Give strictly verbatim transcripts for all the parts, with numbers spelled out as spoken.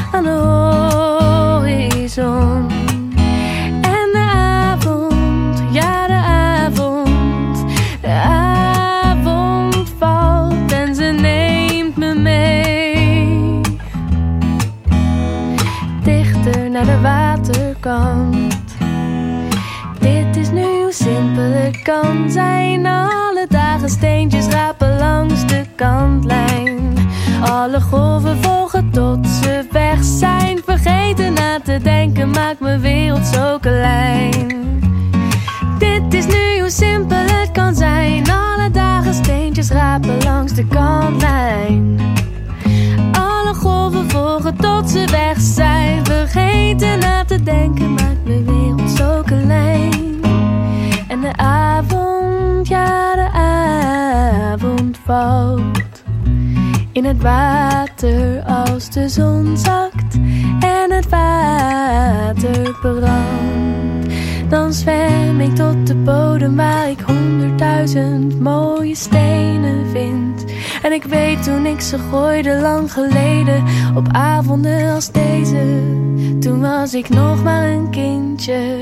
aan de horizon. En de avond, ja de avond, de avond valt en ze neemt me mee. Dichter naar de waterkant. Dit is nu hoe simpel het kan zijn. Alle dagen steentjes rapen langs de kantlijn. Alle golven volgen tot ze weg zijn. Vergeten na te denken maakt mijn wereld zo klein. Dit is nu hoe simpel het kan zijn. Alle dagen steentjes rapen langs de kantlijn. Alle golven volgen tot ze weg zijn. Vergeten na te denken maakt mijn wereld zo klein. En de avond, ja de avond valt in het water als de zon zakt en het water brandt. Dan zwem ik tot de bodem waar ik honderdduizend mooie stenen vind. En ik weet toen ik ze gooide lang geleden, op avonden als deze, toen was ik nog maar een kindje.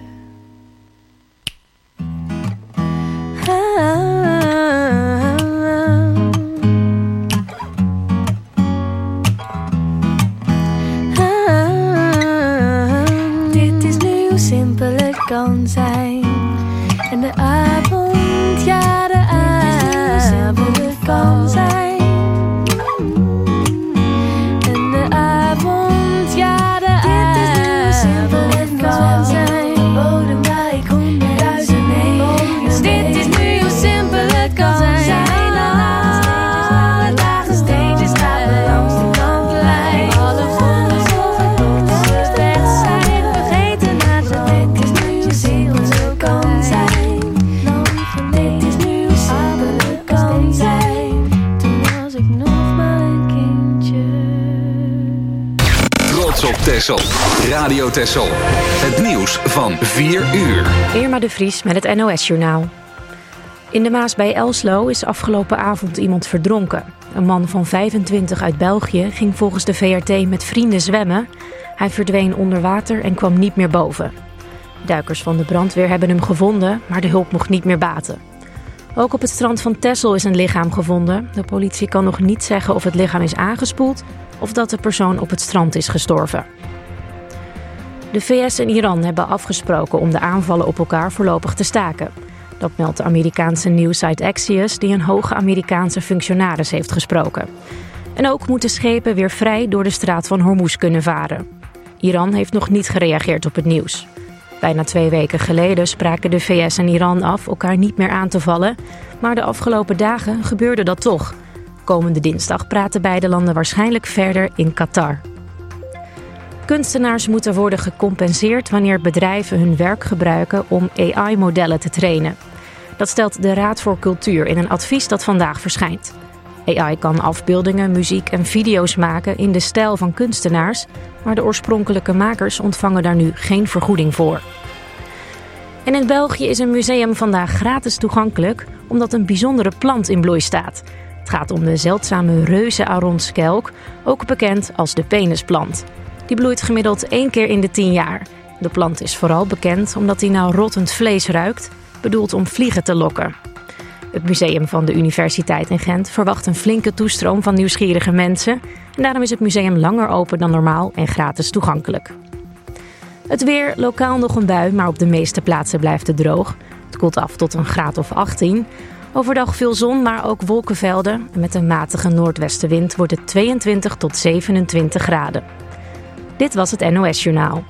Dit is nu hoe simpel het kan zijn. En de avond, ja de avond kan zijn. En de avond, ja de avond kan zijn. Bodem waar ik honderdduizend nemen. Dus dit is nu hoe simpel het kan zijn. Alle dagen steentjes rapen langs de kantlijn. Alle golven zorgen tot ze weg zijn. Vergeten na te denken is nu hoe simpel het kan zijn. Dit is nu hoe simpel het kan zijn. Toen was ik nog maar een kindje. Trots op Texel. Radio Texel. Het nieuws van vier uur. Irma de Vries met het N O S-journaal. In de Maas bij Elslo is afgelopen avond iemand verdronken. Een man van vijfentwintig uit België ging volgens de V R T met vrienden zwemmen. Hij verdween onder water en kwam niet meer boven. Duikers van de brandweer hebben hem gevonden, maar de hulp mocht niet meer baten. Ook op het strand van Texel is een lichaam gevonden. De politie kan nog niet zeggen of het lichaam is aangespoeld of dat de persoon op het strand is gestorven. De V S en Iran hebben afgesproken om de aanvallen op elkaar voorlopig te staken. Dat meldt de Amerikaanse nieuwssite Axios, die een hoge Amerikaanse functionaris heeft gesproken. En ook moeten schepen weer vrij door de straat van Hormuz kunnen varen. Iran heeft nog niet gereageerd op het nieuws. Bijna twee weken geleden spraken de V S en Iran af elkaar niet meer aan te vallen, maar de afgelopen dagen gebeurde dat toch. Komende dinsdag praten beide landen waarschijnlijk verder in Qatar. Kunstenaars moeten worden gecompenseerd wanneer bedrijven hun werk gebruiken om A I-modellen te trainen. Dat stelt de Raad voor Cultuur in een advies dat vandaag verschijnt. A I kan afbeeldingen, muziek en video's maken in de stijl van kunstenaars, maar de oorspronkelijke makers ontvangen daar nu geen vergoeding voor. En in België is een museum vandaag gratis toegankelijk omdat een bijzondere plant in bloei staat. Het gaat om de zeldzame reuzenaronskelk, ook bekend als de penisplant. Die bloeit gemiddeld één keer in de tien jaar. De plant is vooral bekend omdat hij naar rottend vlees ruikt, bedoeld om vliegen te lokken. Het museum van de Universiteit in Gent verwacht een flinke toestroom van nieuwsgierige mensen. En daarom is het museum langer open dan normaal en gratis toegankelijk. Het weer, lokaal nog een bui, maar op de meeste plaatsen blijft het droog. Het koelt af tot een graad of achttien. Overdag veel zon, maar ook wolkenvelden. Met een matige noordwestenwind wordt het tweeëntwintig tot zevenentwintig graden. Dit was het N O S-journaal.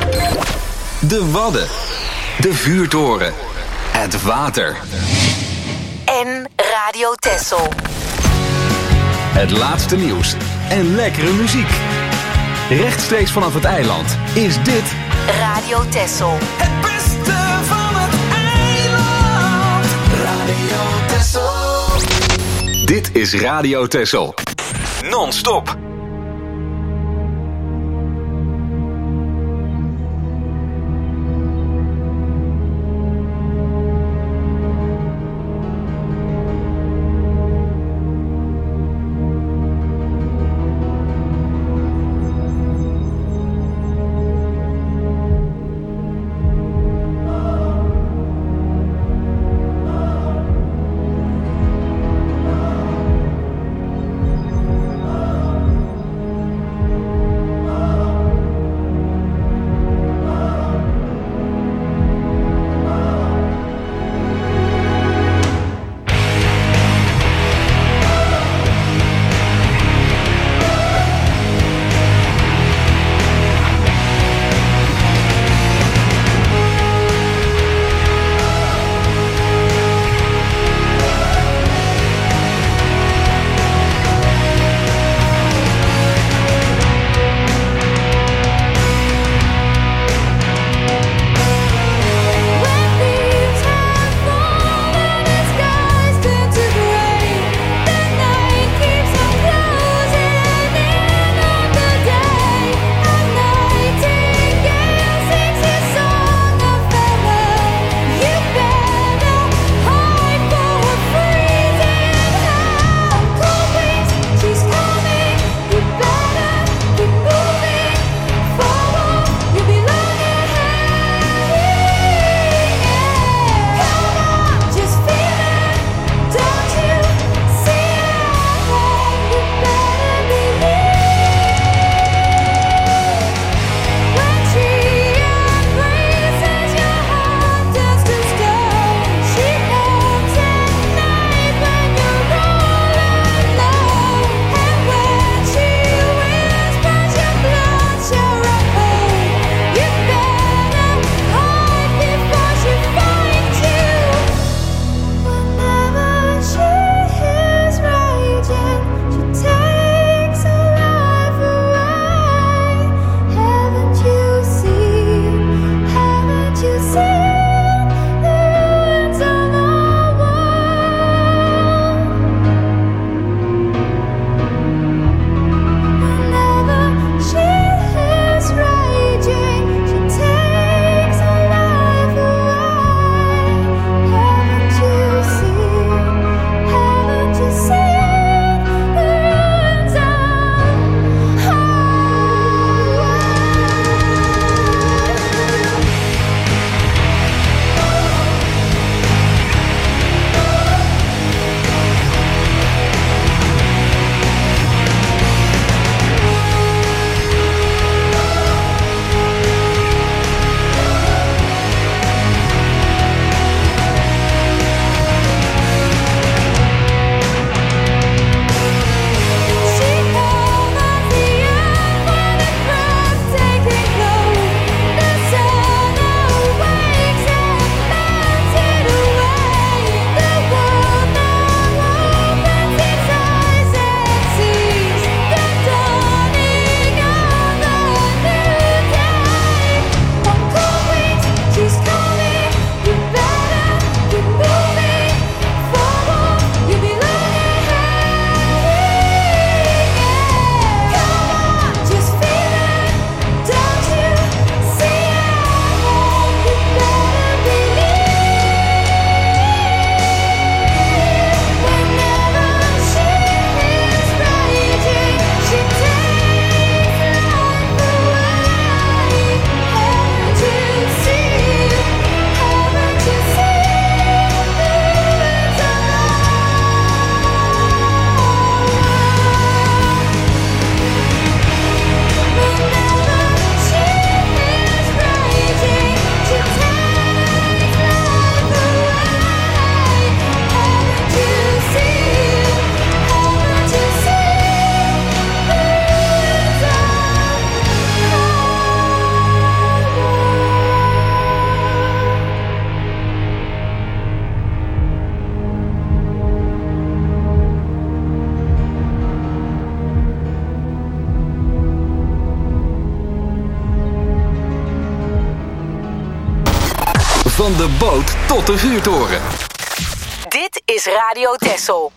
De Wadden. De vuurtoren. Het water. En Radio Texel. Het laatste nieuws en lekkere muziek. Rechtstreeks vanaf het eiland is dit Radio Texel. Het beste van het eiland. Radio Texel. Dit is Radio Texel. Non-stop. Van de boot tot de vuurtoren. Dit is Radio Texel.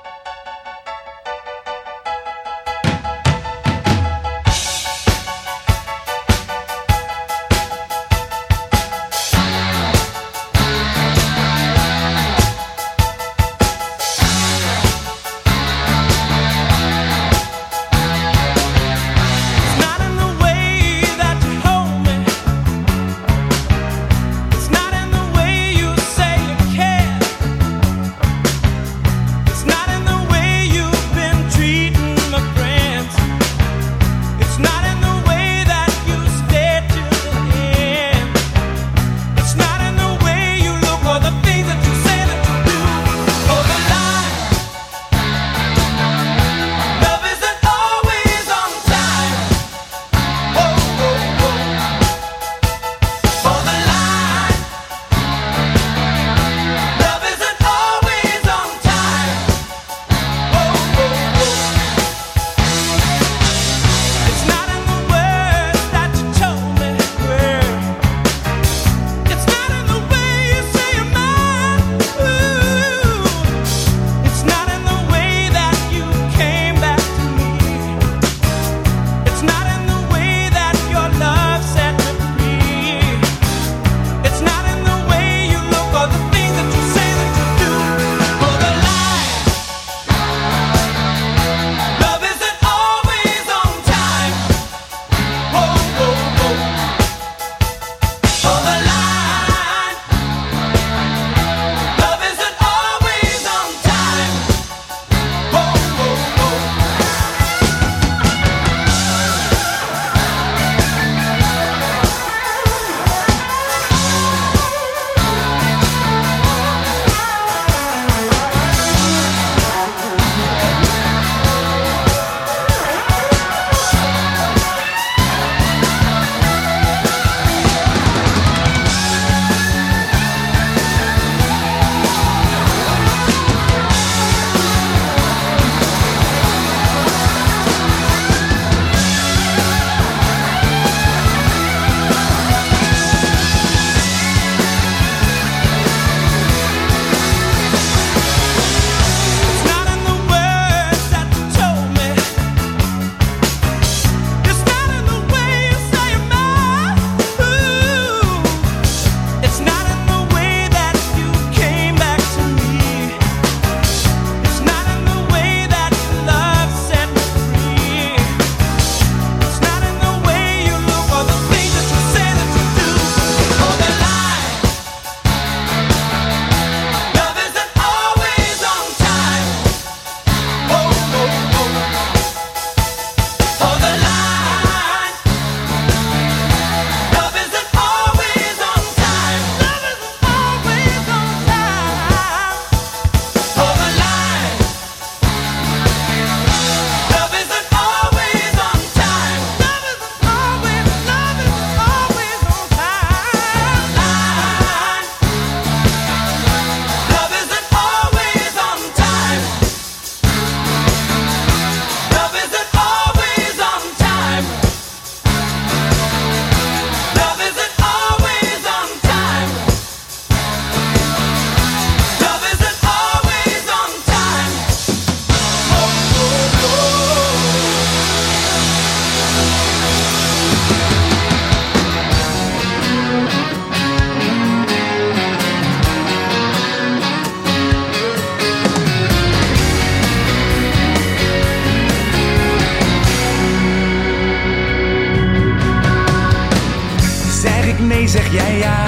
zeg jij ja.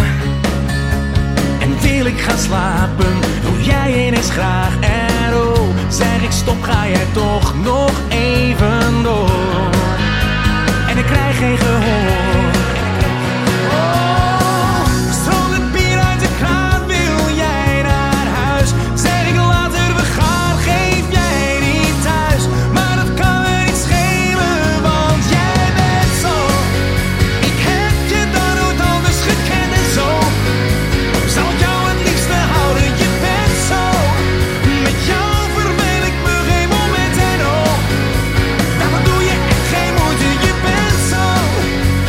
En wil ik gaan slapen, doe jij ineens graag. En oh, zeg ik stop, ga jij toch nog even door. En ik krijg geen gehoor. Oh, stroom het bier uit de kraan, wil jij naar huis. Zeg ik later we gaan, geef jij niet thuis. Maar dat kan me niet schelen, want jij bent zo. Ik heb je dan nooit anders gekend en zo. Zal ik jou het liefste houden, je bent zo. Met jou verveel ik me geen moment en oh. Daarvoor doe je echt geen moeite, je bent zo.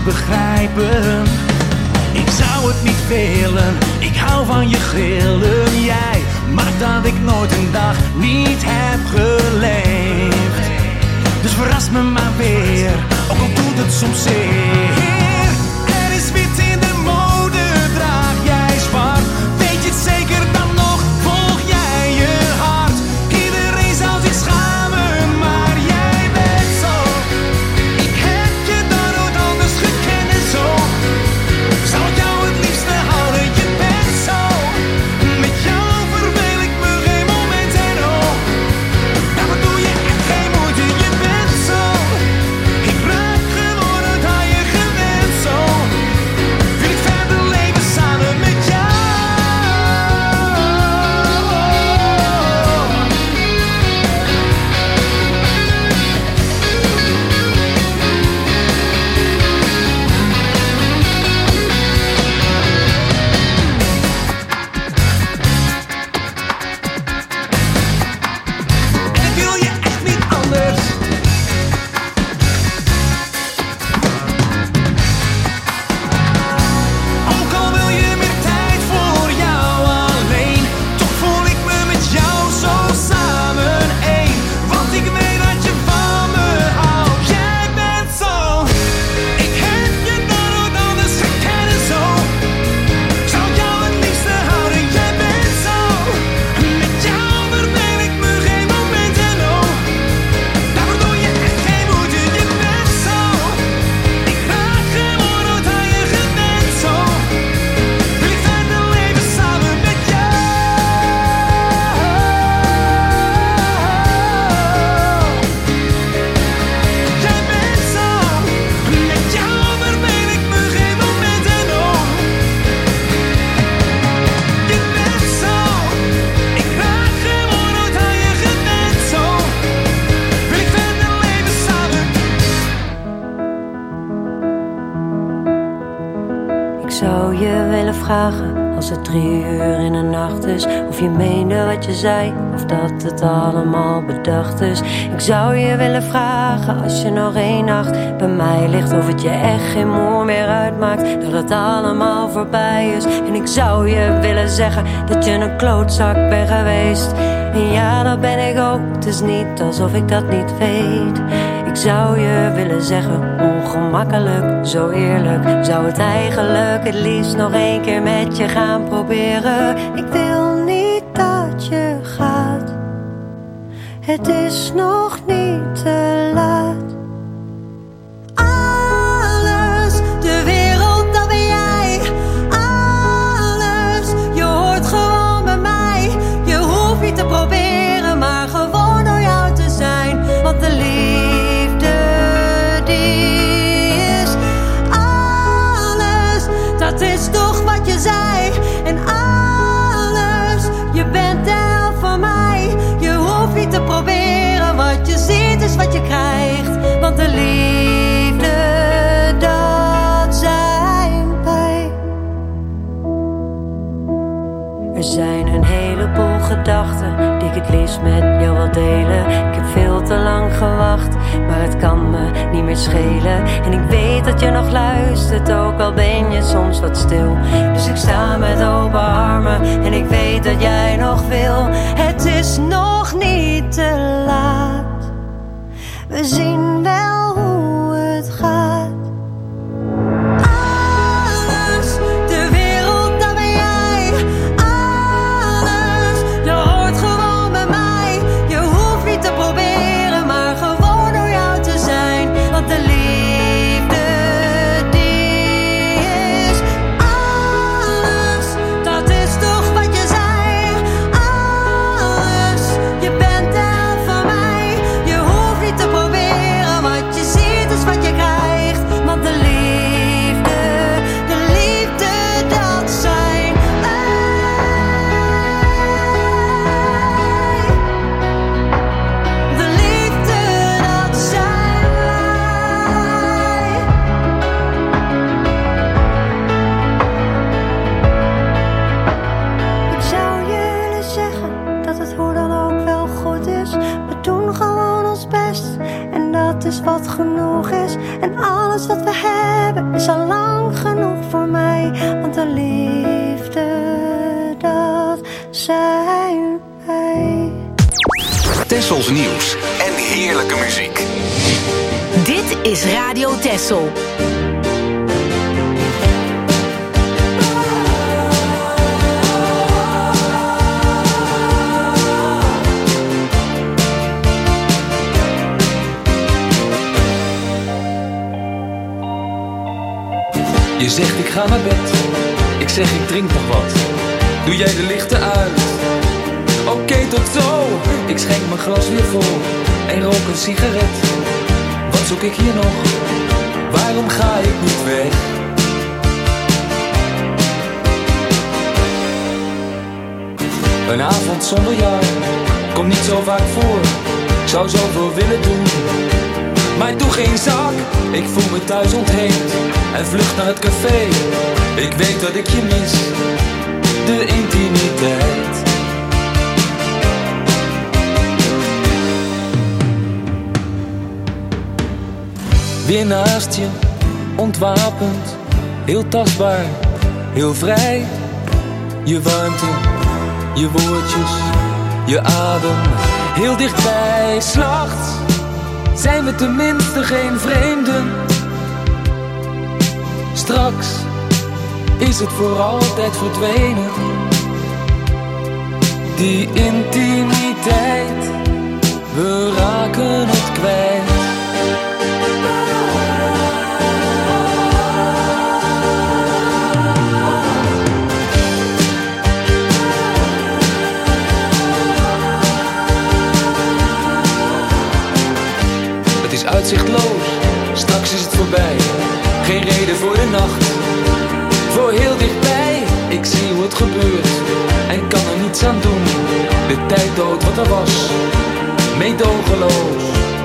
begrijpen. Ik zou het niet willen, ik hou van je grillen. Jij maakt dat ik nooit een dag niet heb geleefd. Dus verras me maar weer, ook al doet het soms zeer. Er is wit in de mode, draag jij zwart. Weet je het zeker dan nog, volg jij je hart. Iedereen zou zich schamen, maar jij bent zo. Ik heb je dan nooit anders gekend en zo. Zou ik jou het liefste houden, je bent zo. Met jou verveel ik me geen moment en oh. Daarvoor doe je echt geen moeite, je bent zo. Ik raak gewoon het aan je gewend zo. Wil ik verder leven samen met jou. En ik wil je echt niet anders. Ook al wil je meer tijd voor jou alleen, toch voel ik me met jou zo samen één. Want ik weet dat je van me houdt, jij bent zo. Ik heb je dan nooit anders gekend en zo. Zou ik jou het liefste houden, jij bent zo. Met jou verveel ik me geen moment en oh. Daarvoor doe je echt geen moeite, je bent zo. Ik raak gewoon nooit aan je gewend zo. Wil ik verder leven samen met jou. Jij bent zo. Met jou verveel ik me geen moment en oh. Je bent zo. Ik raak gewoon nooit aan je gewend zo. Wil ik verder leven samen. Ik zou je willen vragen, als het drie uur in de nacht is, of je meende wat je zei, of dat het allemaal bedacht is. Ik zou je willen vragen, als je nog één nacht bij mij ligt, of het je echt geen moer meer uitmaakt, dat het allemaal voorbij is. En ik zou je willen zeggen, dat je een klootzak bent geweest. En ja, dat ben ik ook, het is niet alsof ik dat niet weet. Ik zou je willen zeggen, ongemakkelijk, zo eerlijk, zou het eigenlijk het liefst nog één keer met je gaan proberen. Ik wil niet dat je gaat, het is nog niet te laat. Alles, de wereld, dat ben jij. Alles, je hoort gewoon bij mij. Je hoeft niet te proberen, maar gewoon door jou te zijn. Want de liefde die is alles, dat is toch wat je zei. En alles, je bent de helft van mij. Je hoeft niet te proberen, wat je ziet is wat je krijgt. Want de liefde, dat zijn wij. Er zijn een heleboel gedachten die ik het liefst met jou wil delen. Ik heb veel te lang gewacht, maar het kan me niet meer schelen. En ik weet dat je nog luistert, ook al ben je soms wat stil. Dus ik sta met open armen en ik weet dat jij nog wil. Het is nog niet te laat, we zien wel hoe het gaat. Alles, de wereld, dat ben jij. Alles, je hoort gewoon bij mij. Je hoeft niet te proberen, maar gewoon door jou te zijn. Want de liefde die is alles, dat is toch wat je zei. Alles, je bent de helft van mij. Je hoeft niet te proberen, alles wat genoeg is. En alles wat we hebben is al lang genoeg voor mij. Want de liefde, dat zijn wij. Tessels nieuws en heerlijke muziek. Dit is Radio Tessel. Je zegt ik ga naar bed, ik zeg ik drink nog wat. Doe jij de lichten uit? Oké, okay, tot zo. Ik schenk mijn glas weer vol en rook een sigaret. Wat zoek ik hier nog? Waarom ga ik niet weg? Een avond zonder jou komt niet zo vaak voor. Ik zou zoveel willen doen, maar ik doe geen zak. Ik voel me thuis ontheemd en vlucht naar het café. Ik weet dat ik je mis, de intimiteit. Weer naast je, ontwapend, heel tastbaar, heel vrij. Je warmte, je woordjes, je adem, heel dichtbij. 's Nachts zijn we tenminste geen vreemden. Straks is het voor altijd verdwenen. Die intimiteit, we raken het kwijt. Het is uitzichtloos, straks is het voorbij. Geen reden voor de nacht, voor heel dichtbij. Ik zie hoe het gebeurt en kan er niets aan doen. De tijd dood wat er was, meedogenloos.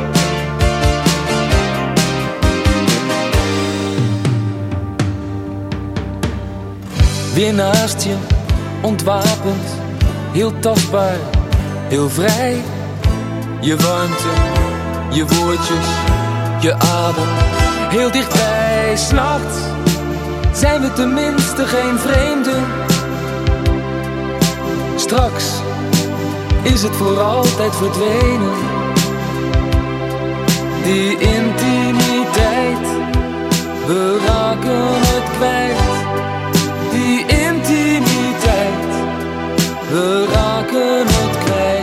Weer naast je, ontwapend, heel tastbaar, heel vrij. Je warmte, je woordjes, je adem, heel dichtbij. 's Nachts zijn we tenminste geen vreemden. Straks is het voor altijd verdwenen. Die intimiteit, we raken het kwijt. Die intimiteit, we raken het kwijt.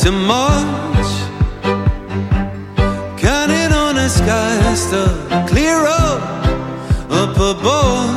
too much. Counting on the skies to clear up up above.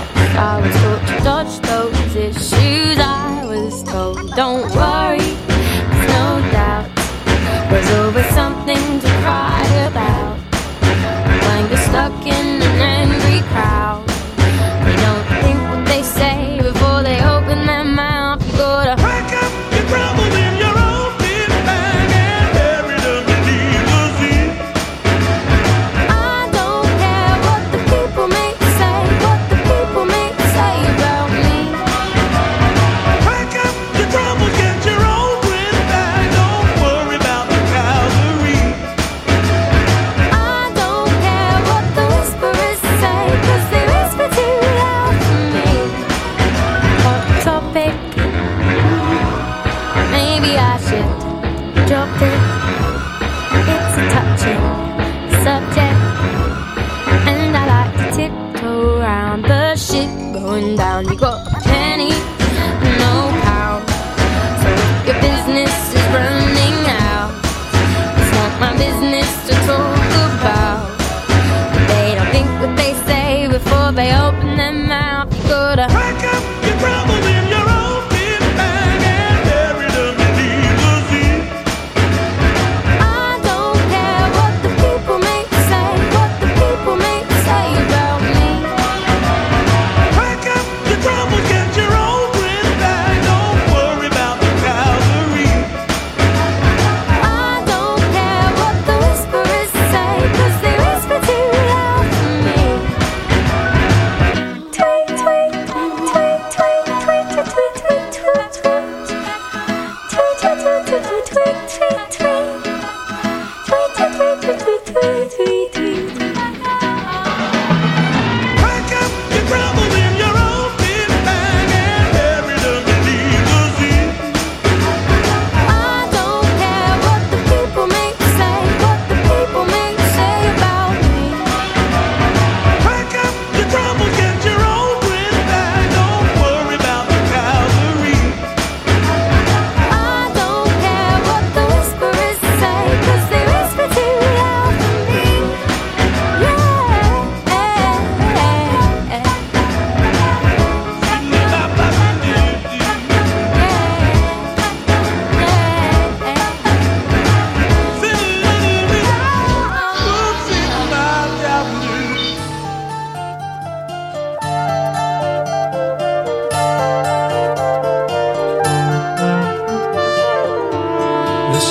I was taught to dodge those issues. I was told, don't worry,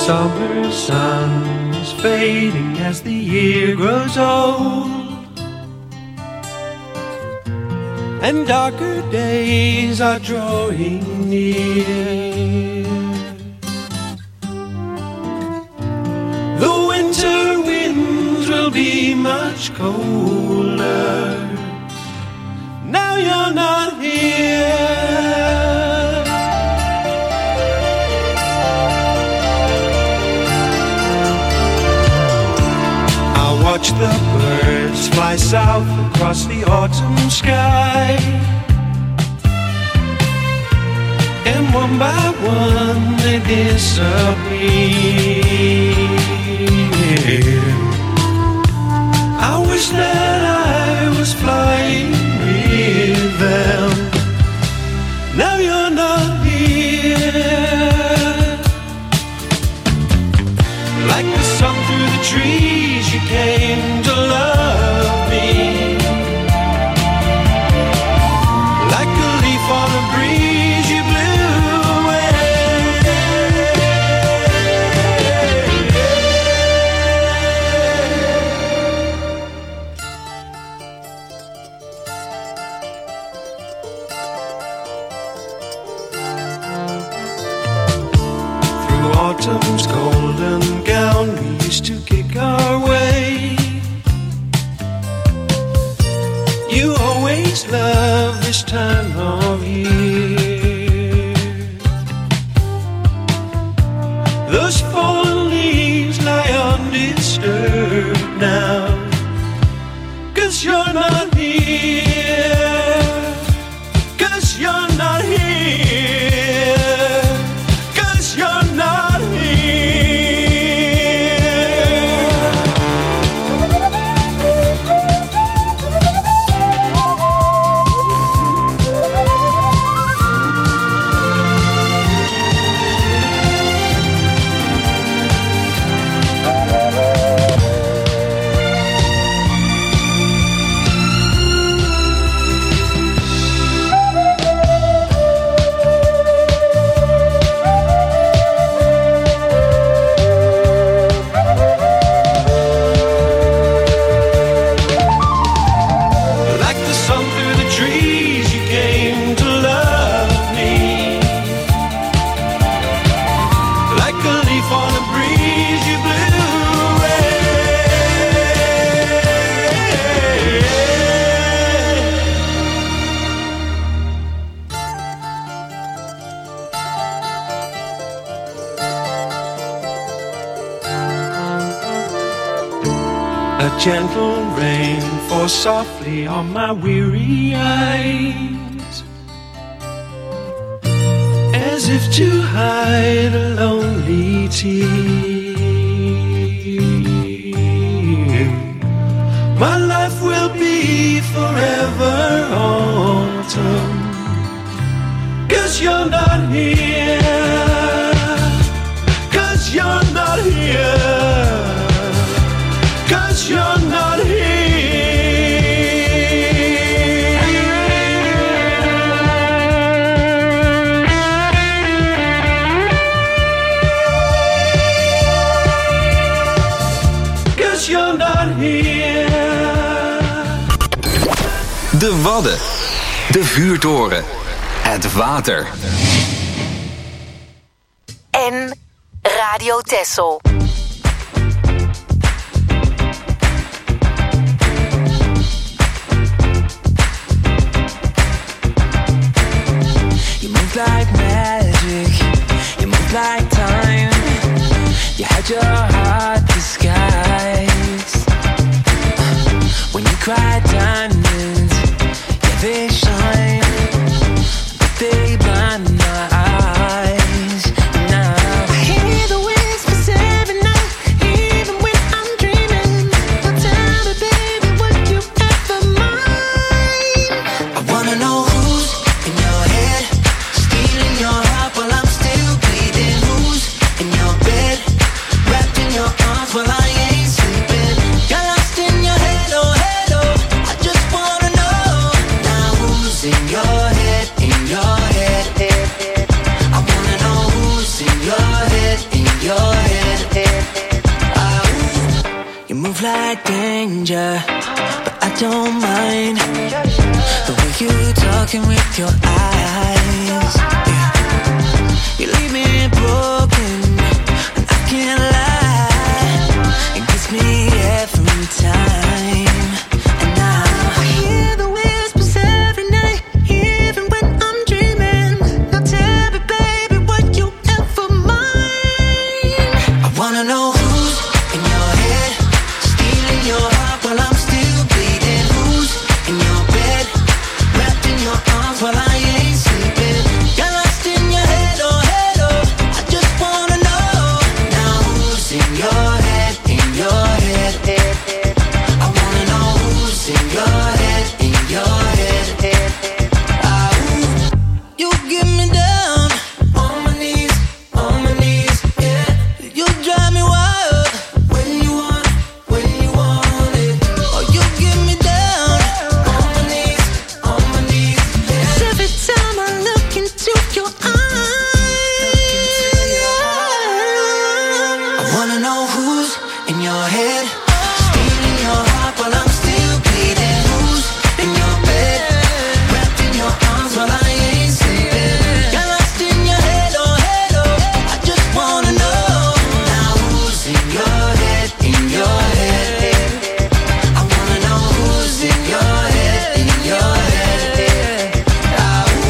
summer sun is fading as the year grows old, and darker days are drawing near. The winter winds will be much colder. Now you're not here. Watch the birds fly south across the autumn sky, and one by one they disappear. I wish that I was flying with them. Now you're not here. Like the sun through the trees, you came to love me. Like a leaf on a breeze, you blew away. Through autumn's golden gown, we used to kick our way. You always love this time of year. Those fallen leaves lie undisturbed now, 'cause you're not here. 'Cause you're not here. 'Cause you're not here. A gentle rain falls softly on my weary eyes, as if to hide a lonely tear. My life will be forever autumn, 'cause you're not here. 'Cause you're not here. 'Cause you're not here. 'Cause you're not here. De Wadden. De vuurtoren. Het water. En Radio Texel. Like magic, you move like time. You had your heart disguised. When you cry diamonds, yeah they shine, but they blind my eyes. Now I hear the whispers every night, even when I'm dreaming. But tell me baby, would you ever mind? I wanna know who's in your head, stealing your heart while I'm still bleeding. Who's in your bed, wrapped in your arms while I am stranger, but I don't mind the way you talking with your eyes. Yeah. You leave me broken, and I can't lie. It gets me every time. And now I hear the whispers every night, even when I'm dreaming. Now tell me, baby, what you ever mind? I wanna know who's in your head, stealing your heart while I'm still bleeding. Who's in your bed, wrapped in your arms while I ain't sleeping? Got lost in your head, oh head, oh. I just wanna know now who's in your head, in your head, head, head. I wanna know who's in your head, in your head, head, head. Ah, ooh. You get me down on my knees, on my knees, yeah. You drive me wild when you want, when you want it. Oh, you get me down on my knees, on my knees, yeah. 'Cause every time I look into your eyes, I wanna know who's in your head, stealing your heart while I'm still bleeding. Who's in your bed, wrapped in your arms while I ain't sleeping? Got lost in your head, oh head, oh. I just wanna know now who's in your head, in your head, head, head. I wanna know who's in your head, in your head, head. Ah, ooh.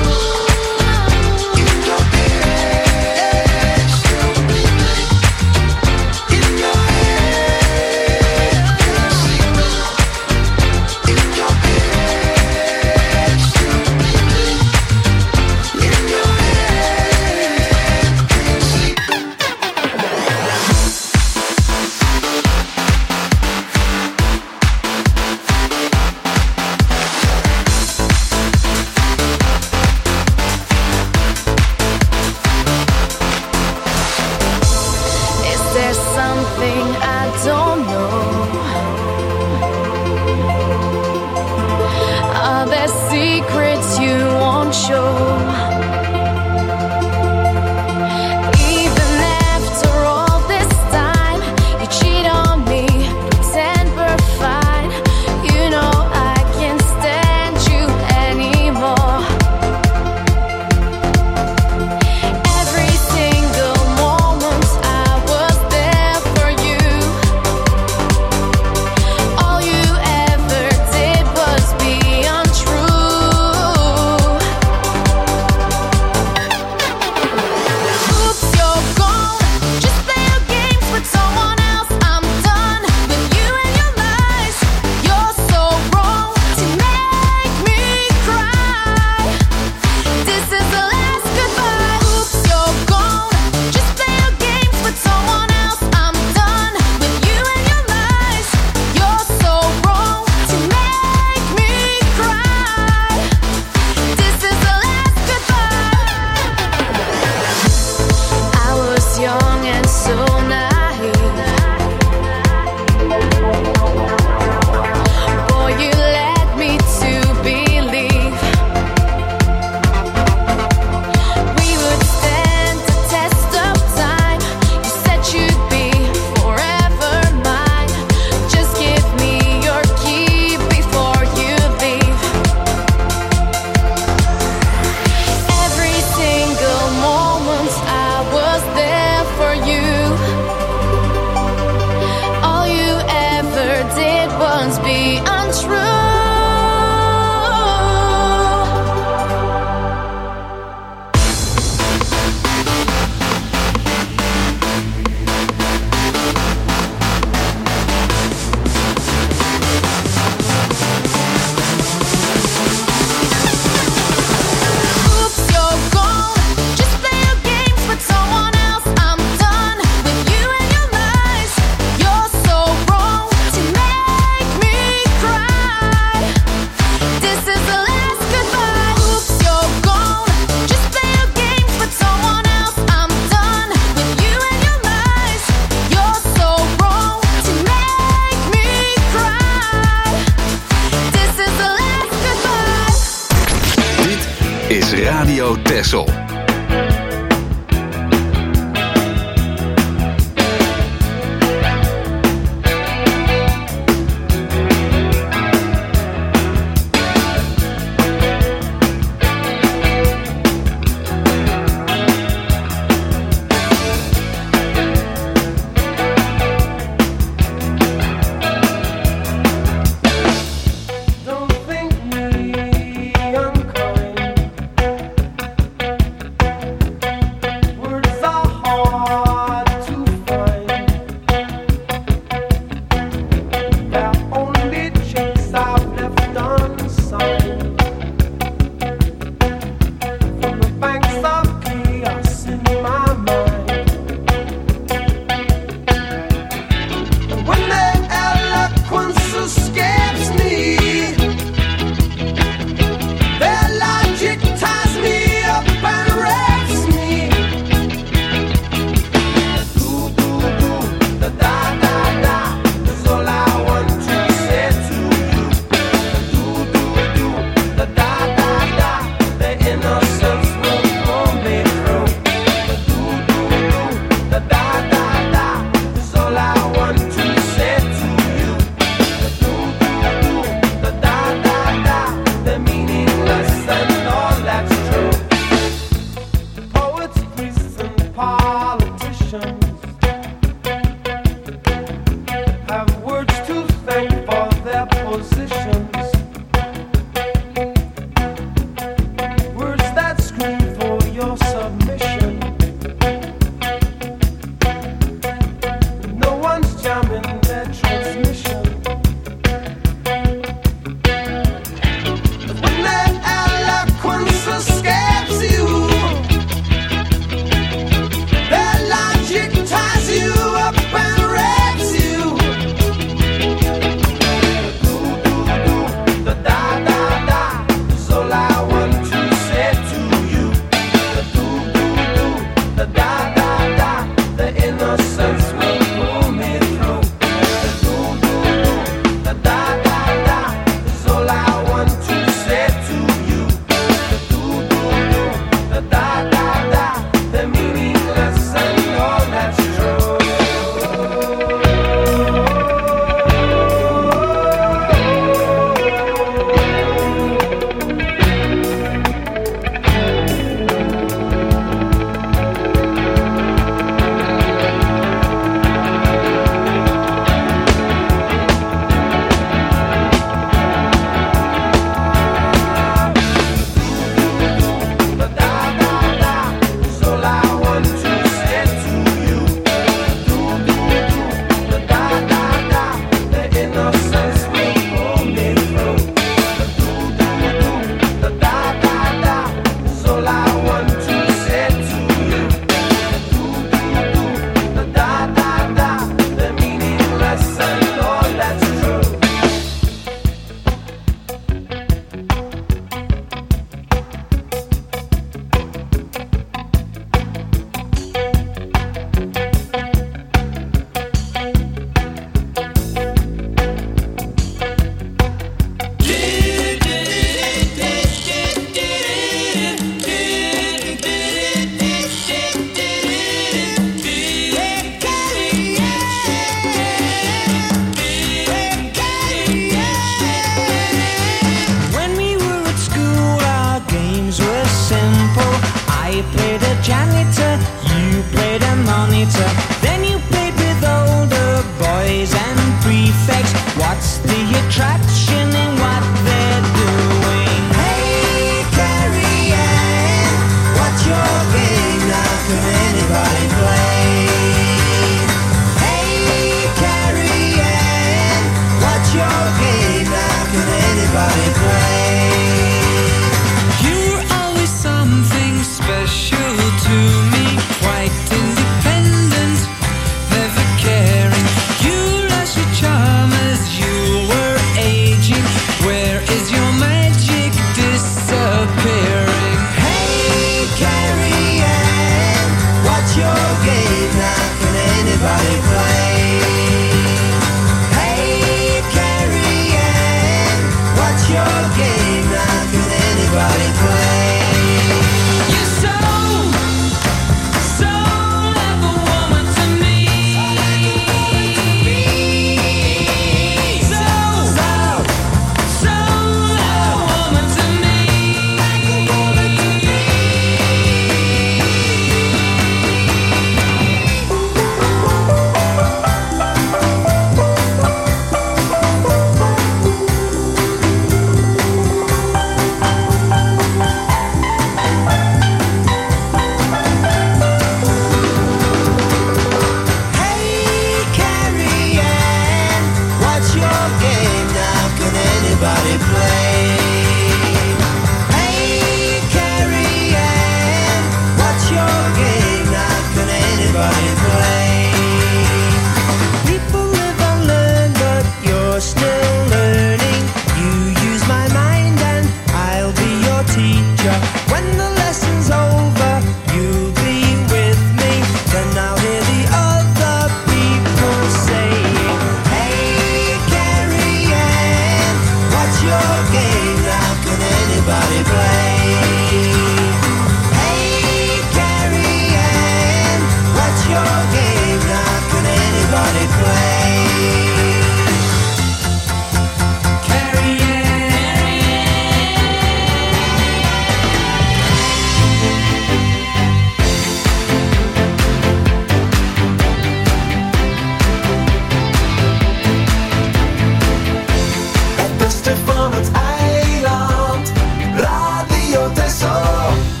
In your head, still bleeding. In your head, sleeping. In your head, still bleeding. In your head, sleeping. Is there something I don't know? Are there secrets you won't show? Even after all this time, you cheat on me, pretend we're fine. You know I can't stand you anymore. Every single moment I was there for you. All you ever did was be untrue. Oops, you're gone. Just play your games with someone else. I'm done with you and your lies. You're so wrong to make me cry. This is the last goodbye. Oops, you're gone. Just play your games with someone else. I'm done with you and your lies. You're so wrong to make me cry. This is the last goodbye. I was young and so naive. Boy, you led me to believe we would stand the test of time. You said you'd be forever mine. Just give me your key before you leave. Every single moment I was there for you. All you ever did was be untrue. Oops, you're gone. Just play your games with someone else. I'm done with you and your lies. You're so wrong to make me cry. This is the last goodbye. Oops, you're gone. Just play your games with someone else. I'm done with you and your lies. You're so wrong to make me cry. This is the last goodbye. Dit is Radio Texel.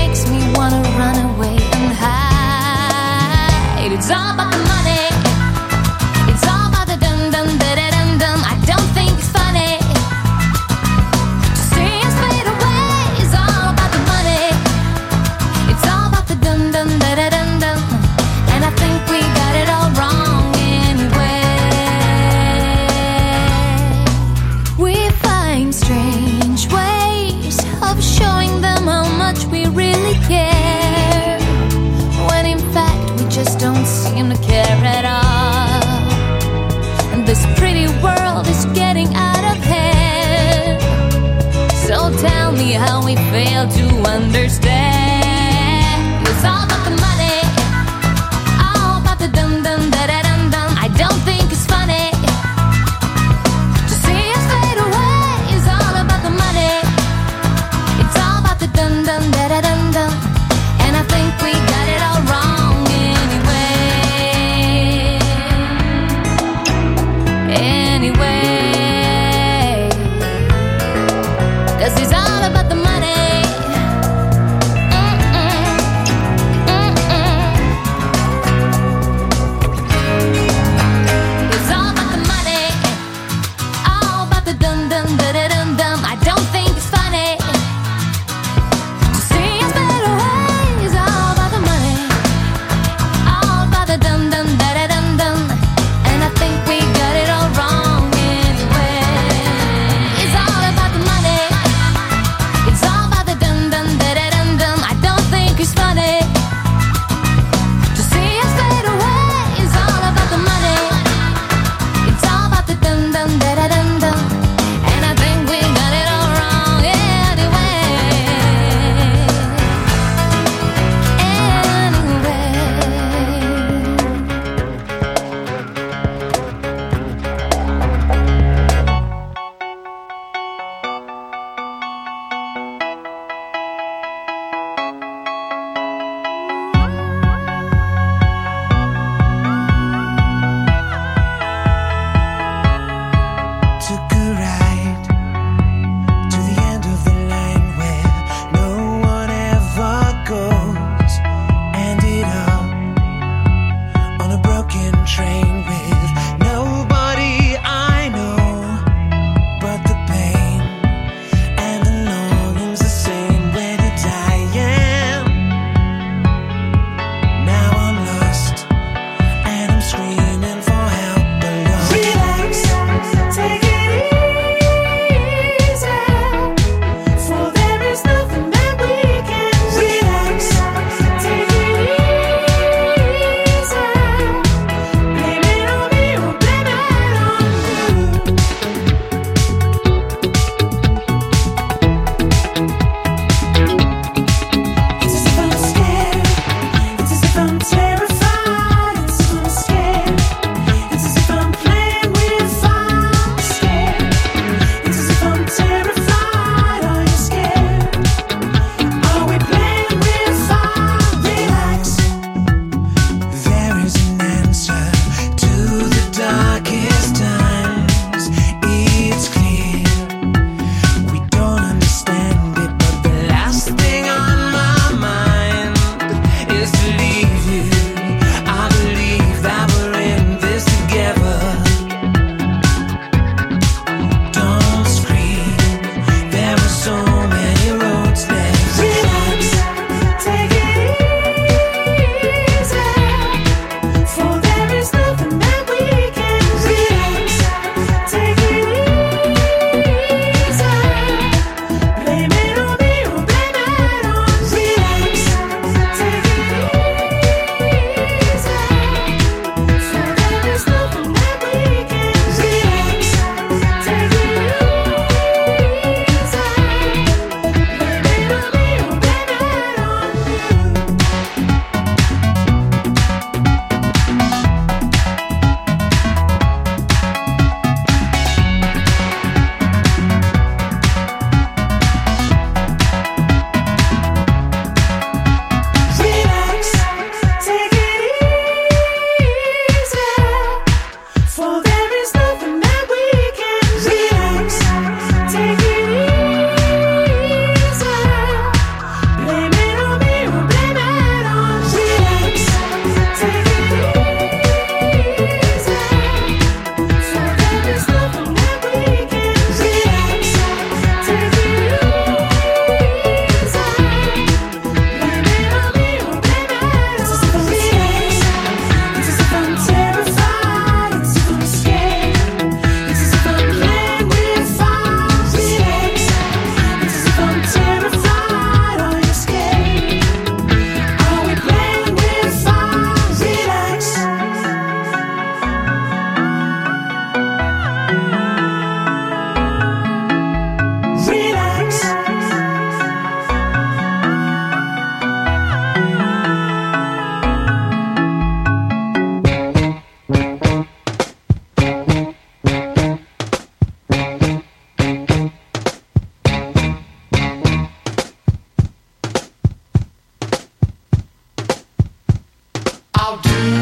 makes me wanna run away and hide. It's all about the money. It's all about the dum dum da da dum dum. I don't think it's funny to see us fade away. It's all about the money. It's all about the dum dum da da dum dum. And I think we got it all wrong anyway. We find strange ways of showing them how much we really care, when in fact we just don't seem to care at all. And this pretty world is getting out of hand. So tell me how we fail to understand. It's all about the money, all about the dum dum da da dum dum. I don't think it's funny to see us fade away. It's all about the money. It's all about the dum dum da da dum dum. And I think we got it all wrong anyway. Anyway, 'cause it's all about the money. I'll do